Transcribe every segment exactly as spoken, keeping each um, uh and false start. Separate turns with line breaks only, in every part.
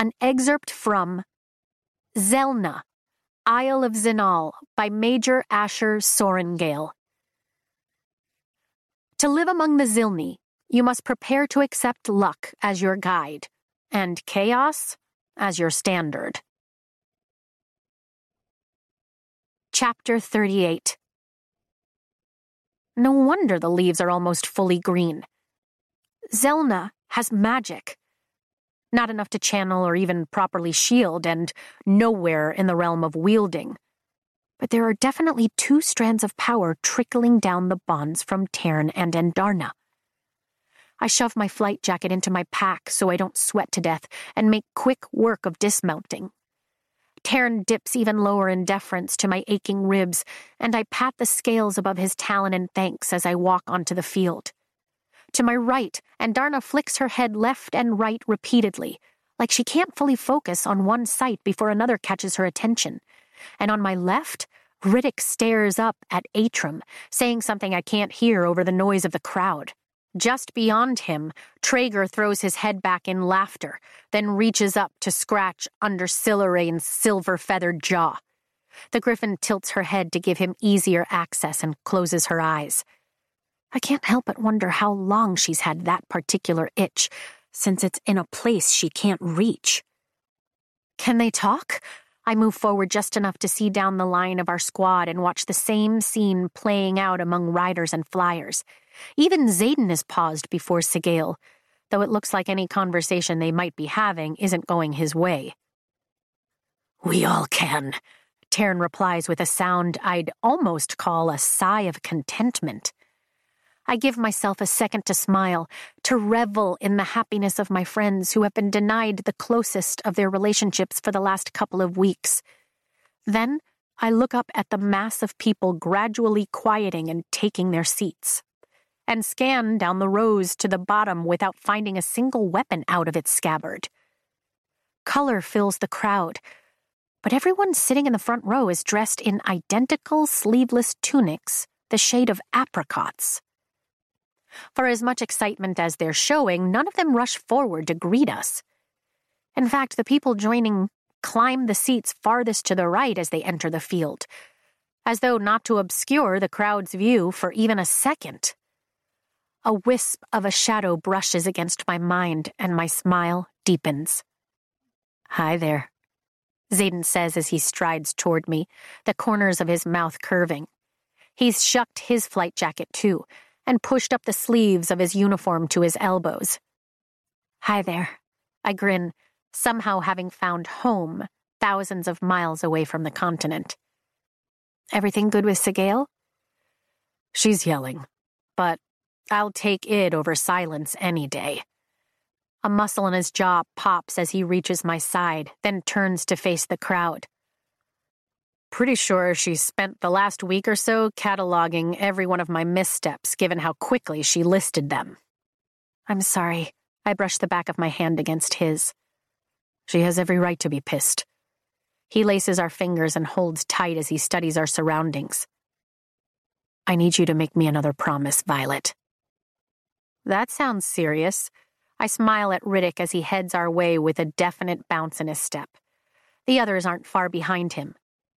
An excerpt from Zelna, Isle of Zinal by Major Asher Sorengale. To live among the Zilni, you must prepare to accept luck as your guide, and chaos as your standard. Chapter thirty-eight. No wonder the leaves are almost fully green. Zelna has magic. Not enough to channel or even properly shield, and nowhere in the realm of wielding. But there are definitely two strands of power trickling down the bonds from Tern and Andarna. I shove my flight jacket into my pack so I don't sweat to death and make quick work of dismounting. Tern dips even lower in deference to my aching ribs, and I pat the scales above his talon in thanks as I walk onto the field. To my right, Andarna flicks her head left and right repeatedly, like she can't fully focus on one sight before another catches her attention. And on my left, Riddick stares up at Atrum, saying something I can't hear over the noise of the crowd. Just beyond him, Traeger throws his head back in laughter, then reaches up to scratch under Silarain's silver-feathered jaw. The griffin tilts her head to give him easier access and closes her eyes. I can't help but wonder how long she's had that particular itch, since it's in a place she can't reach. Can they talk? I move forward just enough to see down the line of our squad and watch the same scene playing out among riders and flyers. Even Xaden is paused before Sigale, though it looks like any conversation they might be having isn't going his way. We all can, Tern replies with a sound I'd almost call a sigh of contentment. I give myself a second to smile, to revel in the happiness of my friends who have been denied the closest of their relationships for the last couple of weeks. Then I look up at the mass of people gradually quieting and taking their seats, and scan down the rows to the bottom without finding a single weapon out of its scabbard. Color fills the crowd, but everyone sitting in the front row is dressed in identical sleeveless tunics, the shade of apricots. For as much excitement as they're showing, none of them rush forward to greet us. In fact, the people joining climb the seats farthest to the right as they enter the field, as though not to obscure the crowd's view for even a second. A wisp of a shadow brushes against my mind, and my smile deepens. Hi there, Xaden says as he strides toward me, the corners of his mouth curving. He's shucked his flight jacket, too, and pushed up the sleeves of his uniform to his elbows. Hi there, I grin, somehow having found home thousands of miles away from the continent. Everything good with Sigale? She's yelling, but I'll take it over silence any day. A muscle in his jaw pops as he reaches my side, then turns to face the crowd. Pretty sure she spent the last week or so cataloging every one of my missteps, given how quickly she listed them. I'm sorry. I brush the back of my hand against his. She has every right to be pissed. He laces our fingers and holds tight as he studies our surroundings. I need you to make me another promise, Violet. That sounds serious. I smile at Riddick as he heads our way with a definite bounce in his step. The others aren't far behind him.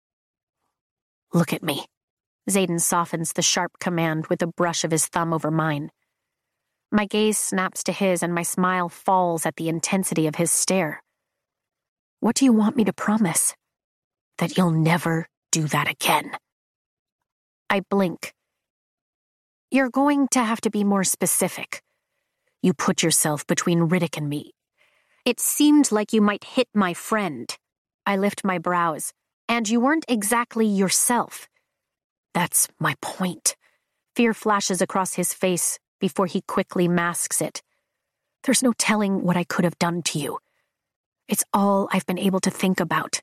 Look at me. Xaden softens the sharp command with a brush of his thumb over mine. My gaze snaps to his and my smile falls at the intensity of his stare. What do you want me to promise? That you'll never do that again. I blink. You're going to have to be more specific. You put yourself between Riddick and me. It seemed like you might hit my friend. I lift my brows. And you weren't exactly yourself. That's my point. Fear flashes across his face before he quickly masks it. There's no telling what I could have done to you. It's all I've been able to think about.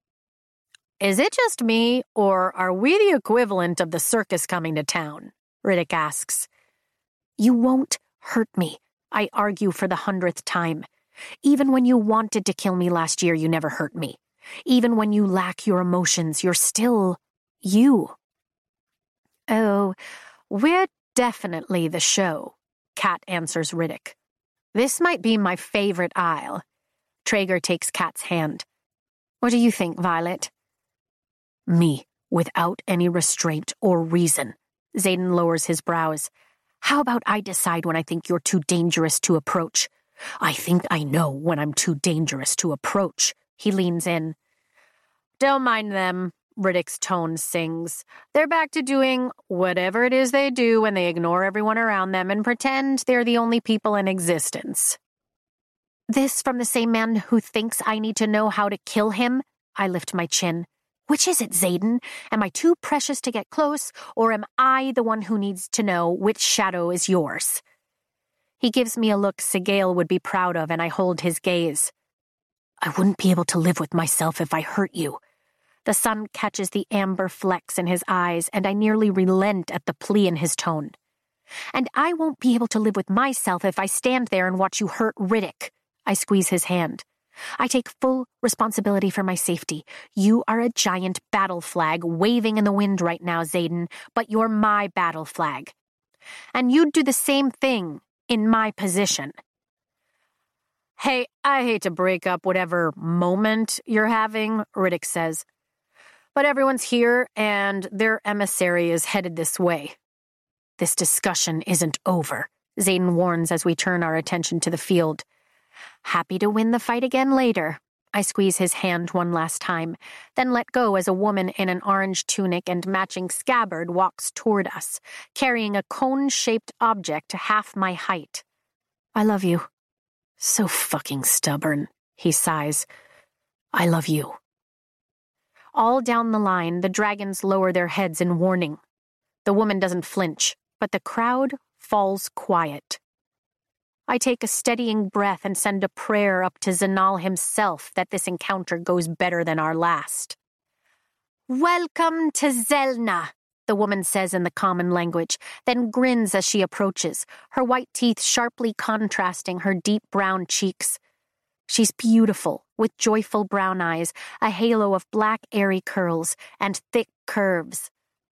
Is it just me, or are we the equivalent of the circus coming to town? Riddick asks. You won't hurt me, I argue for the hundredth time. Even when you wanted to kill me last year, you never hurt me. Even when you lack your emotions, you're still you. Oh, we're definitely the show, Kat answers Riddick. This might be my favorite isle. Traeger takes Kat's hand. What do you think, Violet? Me, without any restraint or reason. Xaden lowers his brows. How about I decide when I think you're too dangerous to approach? I think I know when I'm too dangerous to approach. He leans in. Don't mind them, Riddick's tone sings. They're back to doing whatever it is they do when they ignore everyone around them and pretend they're the only people in existence. This from the same man who thinks I need to know how to kill him? I lift my chin. Which is it, Xaden? Am I too precious to get close, or am I the one who needs to know which shadow is yours? He gives me a look Sigale would be proud of, and I hold his gaze. I wouldn't be able to live with myself if I hurt you. The sun catches the amber flecks in his eyes, and I nearly relent at the plea in his tone. And I won't be able to live with myself if I stand there and watch you hurt Riddick. I squeeze his hand. I take full responsibility for my safety. You are a giant battle flag waving in the wind right now, Xaden, but you're my battle flag. And you'd do the same thing in my position. Hey, I hate to break up whatever moment you're having, Riddick says. But everyone's here, and their emissary is headed this way. This discussion isn't over, Xaden warns as we turn our attention to the field. Happy to win the fight again later. I squeeze his hand one last time, then let go as a woman in an orange tunic and matching scabbard walks toward us, carrying a cone-shaped object half my height. I love you. So fucking stubborn, he sighs. I love you. All down the line, the dragons lower their heads in warning. The woman doesn't flinch, but the crowd falls quiet. I take a steadying breath and send a prayer up to Zanal himself that this encounter goes better than our last. Welcome to Zelna, the woman says in the common language, then grins as she approaches, her white teeth sharply contrasting her deep brown cheeks. She's beautiful, with joyful brown eyes, a halo of black airy curls, and thick curves.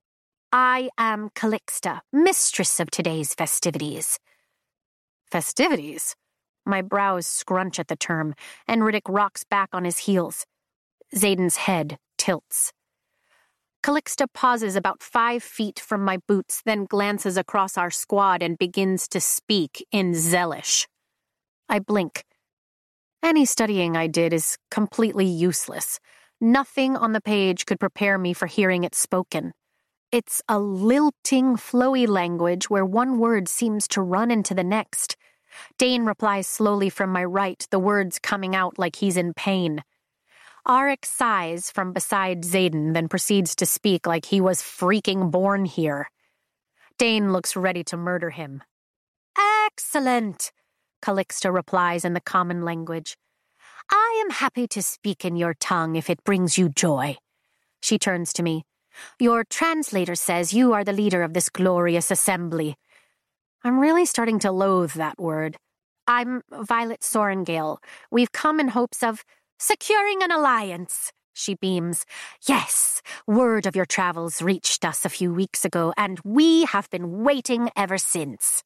I am Calixta, mistress of today's festivities. Festivities? My brows scrunch at the term, and Riddick rocks back on his heels. Xaden's head tilts. Calixta pauses about five feet from my boots, then glances across our squad and begins to speak in Zelish. I blink. Any studying I did is completely useless. Nothing on the page could prepare me for hearing it spoken. It's a lilting, flowy language where one word seems to run into the next. Dane replies slowly from my right, the words coming out like he's in pain. Arik sighs from beside Xaden, then proceeds to speak like he was freaking born here. Dane looks ready to murder him. Excellent, Calixta replies in the common language. I am happy to speak in your tongue if it brings you joy. She turns to me. Your translator says you are the leader of this glorious assembly. I'm really starting to loathe that word. I'm Violet Sorengale. We've come in hopes of securing an alliance, she beams. Yes, word of your travels reached us a few weeks ago, and we have been waiting ever since.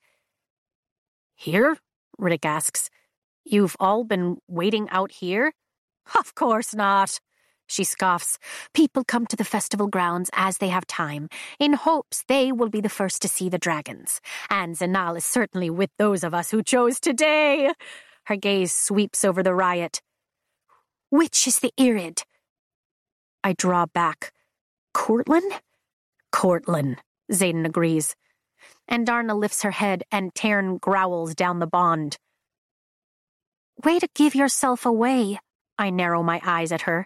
Here? Riddick asks. You've all been waiting out here? Of course not, she scoffs. People come to the festival grounds as they have time, in hopes they will be the first to see the dragons. And Zanal is certainly with those of us who chose today. Her gaze sweeps over the riot. Which is the Irid? I draw back. Courtland? Courtland, Xaden agrees. And Darna lifts her head and Tern growls down the bond. Way to give yourself away, I narrow my eyes at her.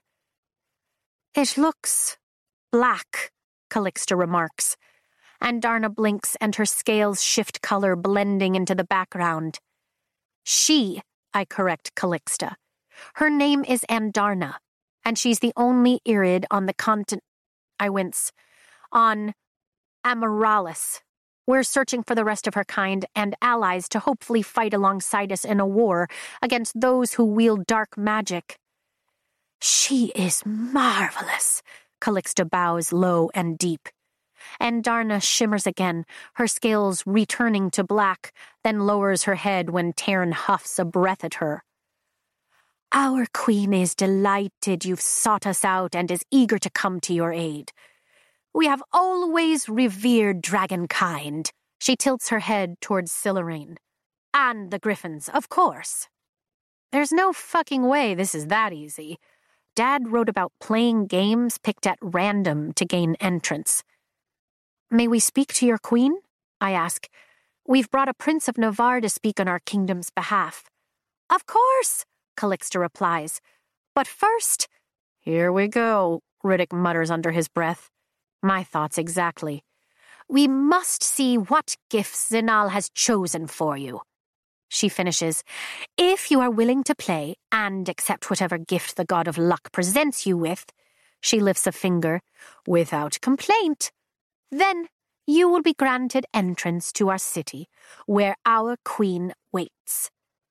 It looks black, Calixta remarks, and Darna blinks and her scales shift color blending into the background. She, I correct Calixta. Her name is Andarna, and she's the only Irid on the continent. I wince. On Amoralis. We're searching for the rest of her kind and allies to hopefully fight alongside us in a war against those who wield dark magic. She is marvelous, Calixta bows low and deep. And Darna shimmers again, her scales returning to black, then lowers her head when Tern huffs a breath at her. Our queen is delighted you've sought us out and is eager to come to your aid. We have always revered dragonkind. She tilts her head towards Silaraine. And the griffins, of course. There's no fucking way this is that easy. Dad wrote about playing games picked at random to gain entrance. May we speak to your queen? I ask. We've brought a prince of Navarre to speak on our kingdom's behalf. Of course, Calixta replies. But first... Here we go, Riddick mutters under his breath. My thoughts exactly. We must see what gifts Zinal has chosen for you. She finishes. If you are willing to play and accept whatever gift the god of luck presents you with, she lifts a finger, without complaint, then you will be granted entrance to our city, where our queen waits.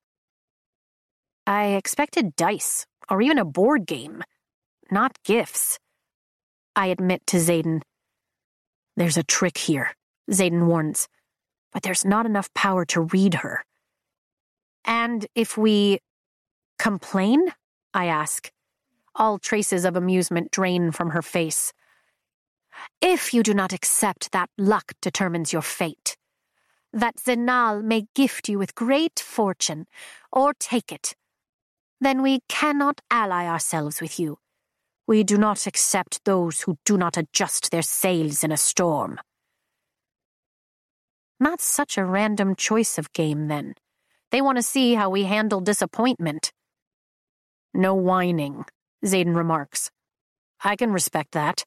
I expected dice, or even a board game, not gifts. I admit to Xaden. There's a trick here, Xaden warns, but there's not enough power to read her. And if we complain? I ask. All traces of amusement drain from her face. If you do not accept that luck determines your fate, that Zinal may gift you with great fortune, or take it, then we cannot ally ourselves with you. We do not accept those who do not adjust their sails in a storm. Not such a random choice of game, then. They want to see how we handle disappointment. No whining, Xaden remarks. I can respect that.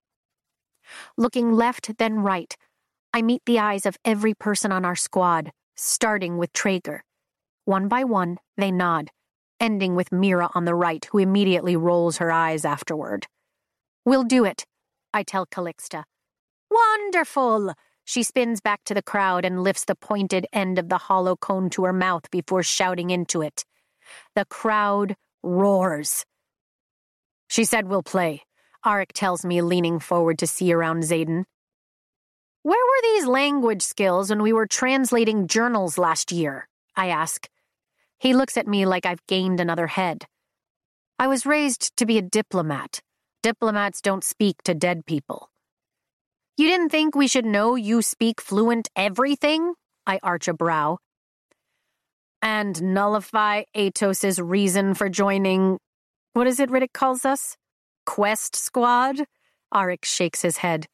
Looking left, then right, I meet the eyes of every person on our squad, starting with Traeger. One by one, they nod, ending with Mira on the right, who immediately rolls her eyes afterward. We'll do it, I tell Calixta. Wonderful! She spins back to the crowd and lifts the pointed end of the hollow cone to her mouth before shouting into it. The crowd roars. She said we'll play, Arik tells me, leaning forward to see around Xaden. Where were these language skills when we were translating journals last year? I ask. He looks at me like I've gained another head. I was raised to be a diplomat. Diplomats don't speak to dead people. You didn't think we should know you speak fluent everything? I arch a brow. And nullify Atos's reason for joining, what is it Riddick calls us? Quest Squad? Arik shakes his head.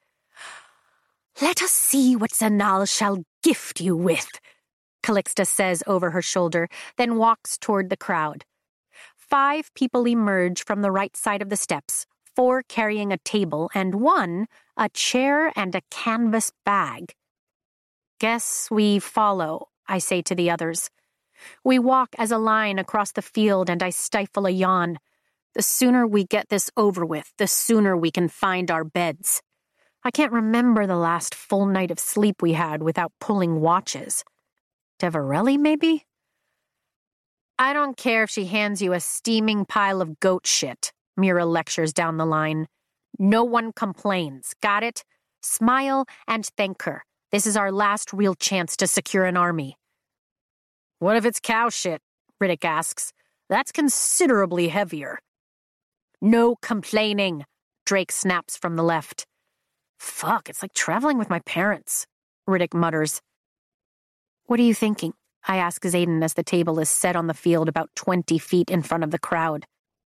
Let us see what Zinal shall gift you with, Calixta says over her shoulder, then walks toward the crowd. Five people emerge from the right side of the steps, four carrying a table, and one, a chair and a canvas bag. Guess we follow, I say to the others. We walk as a line across the field, and I stifle a yawn. The sooner we get this over with, the sooner we can find our beds. I can't remember the last full night of sleep we had without pulling watches. Devarelli, maybe? I don't care if she hands you a steaming pile of goat shit, Mira lectures down the line. No one complains, got it? Smile and thank her. This is our last real chance to secure an army. What if it's cow shit? Riddick asks. That's considerably heavier. No complaining, Drake snaps from the left. Fuck, it's like traveling with my parents, Riddick mutters. What are you thinking? I ask Xaden as the table is set on the field about twenty feet in front of the crowd.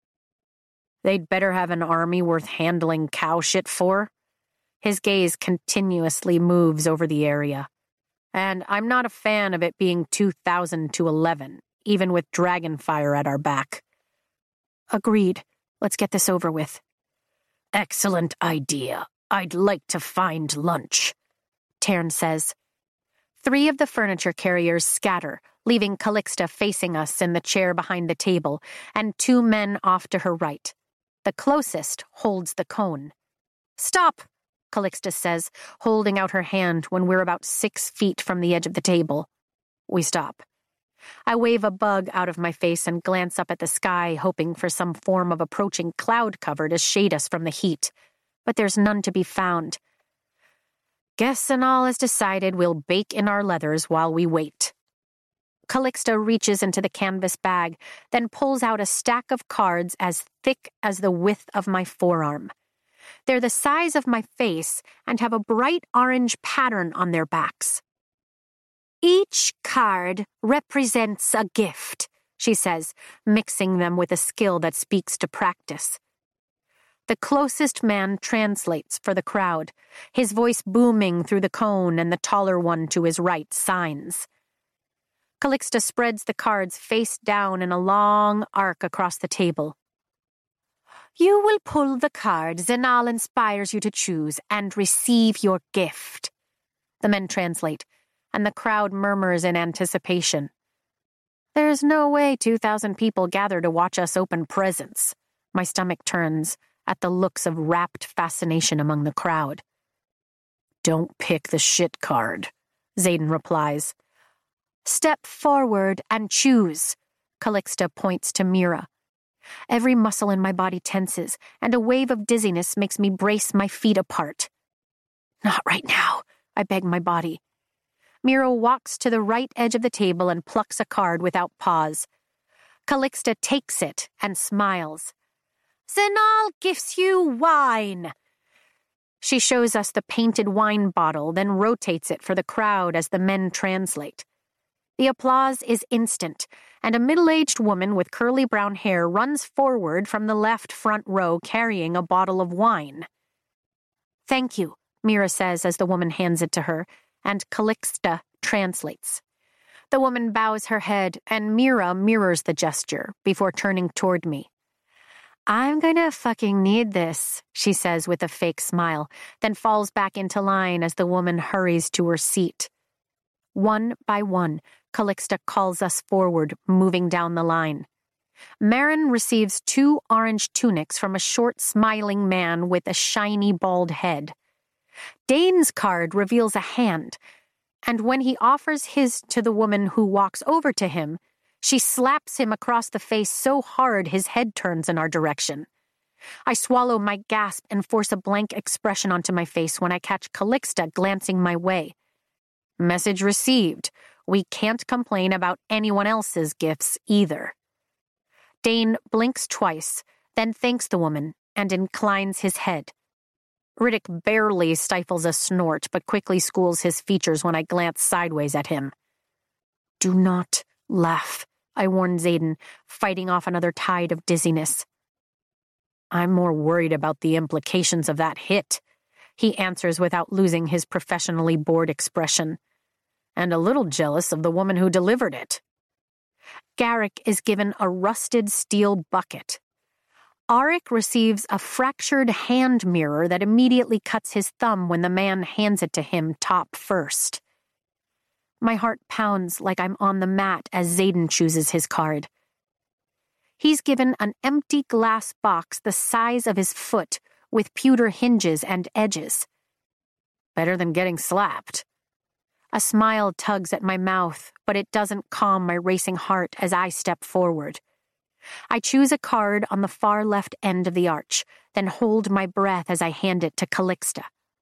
They'd better have an army worth handling cow shit for. His gaze continuously moves over the area. And I'm not a fan of it being two thousand to eleven, even with Dragonfire at our back. Agreed. Let's get this over with. Excellent idea. I'd like to find lunch, Tern says. Three of the furniture carriers scatter, leaving Calixta facing us in the chair behind the table, and two men off to her right. The closest holds the cone. Stop, Calixta says, holding out her hand when we're about six feet from the edge of the table. We stop. I wave a bug out of my face and glance up at the sky, hoping for some form of approaching cloud cover to shade us from the heat. But there's none to be found. Guess Zinal has decided we'll bake in our leathers while we wait. Calixta reaches into the canvas bag, then pulls out a stack of cards as thick as the width of my forearm. They're the size of my face and have a bright orange pattern on their backs. Each card represents a gift, she says, mixing them with a skill that speaks to practice. The closest man translates for the crowd, his voice booming through the cone, and the taller one to his right signs. Calixta spreads the cards face down in a long arc across the table. You will pull the card Zenal inspires you to choose and receive your gift. The men translate, and the crowd murmurs in anticipation. There's no way two thousand people gather to watch us open presents. My stomach turns at the looks of rapt fascination among the crowd. Don't pick the shit card, Xaden replies. Step forward and choose, Calixta points to Mira. Every muscle in my body tenses, and a wave of dizziness makes me brace my feet apart. Not right now, I beg my body. Mira walks to the right edge of the table and plucks a card without pause. Calixta takes it and smiles. Zenal gives you wine. She shows us the painted wine bottle, then rotates it for the crowd as the men translate. The applause is instant, and a middle-aged woman with curly brown hair runs forward from the left front row carrying a bottle of wine. Thank you, Mira says as the woman hands it to her, and Calixta translates. The woman bows her head, and Mira mirrors the gesture before turning toward me. I'm gonna fucking need this, she says with a fake smile, then falls back into line as the woman hurries to her seat. One by one, Calixta calls us forward, moving down the line. Marin receives two orange tunics from a short, smiling man with a shiny, bald head. Dane's card reveals a hand, and when he offers his to the woman who walks over to him, she slaps him across the face so hard his head turns in our direction. I swallow my gasp and force a blank expression onto my face when I catch Calixta glancing my way. Message received. We can't complain about anyone else's gifts either. Dane blinks twice, then thanks the woman and inclines his head. Riddick barely stifles a snort, but quickly schools his features when I glance sideways at him. Do not laugh, I warn Xaden, fighting off another tide of dizziness. I'm more worried about the implications of that hit, he answers without losing his professionally bored expression. And a little jealous of the woman who delivered it. Garrick is given a rusted steel bucket. Arik receives a fractured hand mirror that immediately cuts his thumb when the man hands it to him top first. My heart pounds like I'm on the mat as Xaden chooses his card. He's given an empty glass box the size of his foot with pewter hinges and edges. Better than getting slapped. A smile tugs at my mouth, but it doesn't calm my racing heart as I step forward. I choose a card on the far left end of the arch, then hold my breath as I hand it to Calixta.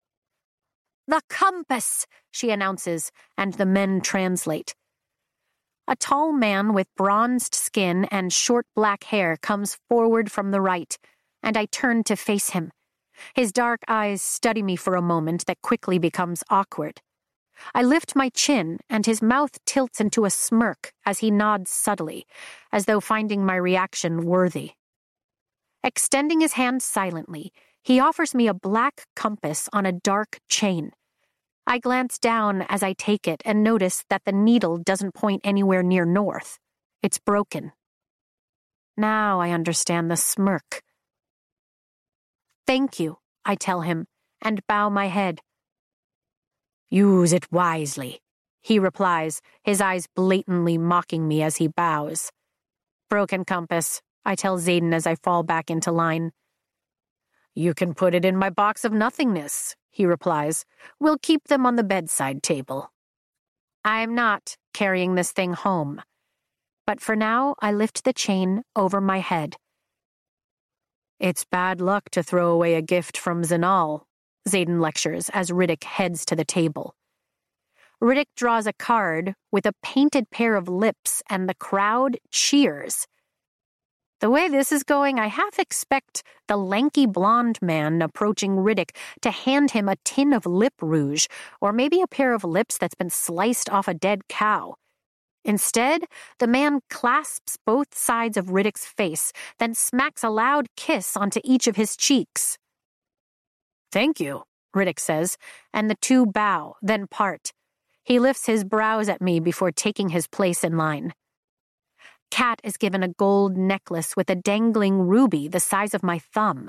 The compass, she announces, and the men translate. A tall man with bronzed skin and short black hair comes forward from the right, and I turn to face him. His dark eyes study me for a moment that quickly becomes awkward. I lift my chin, and his mouth tilts into a smirk as he nods subtly, as though finding my reaction worthy. Extending his hand silently, he offers me a black compass on a dark chain. I glance down as I take it and notice that the needle doesn't point anywhere near north. It's broken. Now I understand the smirk. Thank you, I tell him, and bow my head. Use it wisely, he replies, his eyes blatantly mocking me as he bows. Broken compass, I tell Xaden as I fall back into line. You can put it in my box of nothingness, he replies. We'll keep them on the bedside table. I'm not carrying this thing home, but for now I lift the chain over my head. It's bad luck to throw away a gift from Zenal, Xaden lectures as Riddick heads to the table. Riddick draws a card with a painted pair of lips, and the crowd cheers. The way this is going, I half expect the lanky blonde man approaching Riddick to hand him a tin of lip rouge, or maybe a pair of lips that's been sliced off a dead cow. Instead, the man clasps both sides of Riddick's face, then smacks a loud kiss onto each of his cheeks. "Thank you," Riddick says, and the two bow, then part. He lifts his brows at me before taking his place in line. Kat is given a gold necklace with a dangling ruby the size of my thumb.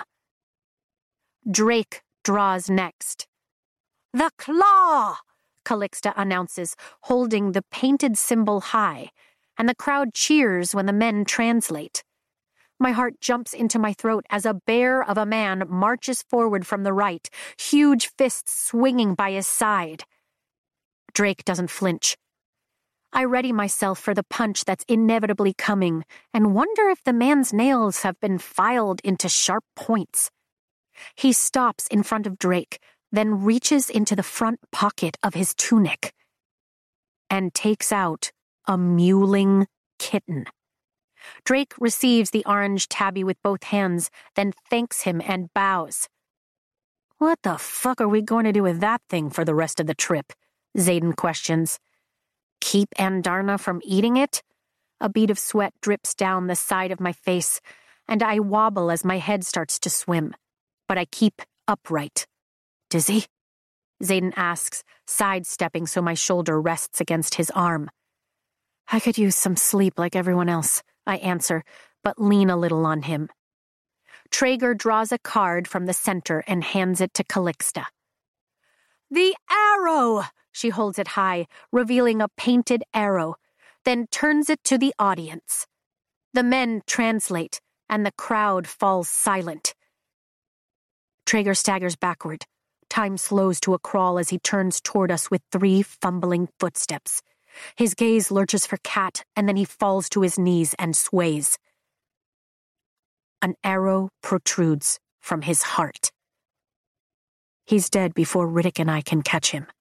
Drake draws next. "The claw!" Calixta announces, holding the painted symbol high, and the crowd cheers when the men translate. My heart jumps into my throat as a bear of a man marches forward from the right, huge fists swinging by his side. Drake doesn't flinch. I ready myself for the punch that's inevitably coming, and wonder if the man's nails have been filed into sharp points. He stops in front of Drake, then reaches into the front pocket of his tunic and takes out a mewling kitten. Drake receives the orange tabby with both hands, then thanks him and bows. "What the fuck are we going to do with that thing for the rest of the trip?" Xaden questions. "Keep Andarna from eating it?" A bead of sweat drips down the side of my face, and I wobble as my head starts to swim. But I keep upright. "Dizzy?" Xaden asks, sidestepping so my shoulder rests against his arm. "I could use some sleep like everyone else," I answer, but lean a little on him. Traeger draws a card from the center and hands it to Calixta. "The arrow!" She holds it high, revealing a painted arrow, then turns it to the audience. The men translate, and the crowd falls silent. Traeger staggers backward. Time slows to a crawl as he turns toward us with three fumbling footsteps. His gaze lurches for Kat, and then he falls to his knees and sways. An arrow protrudes from his heart. He's dead before Riddick and I can catch him.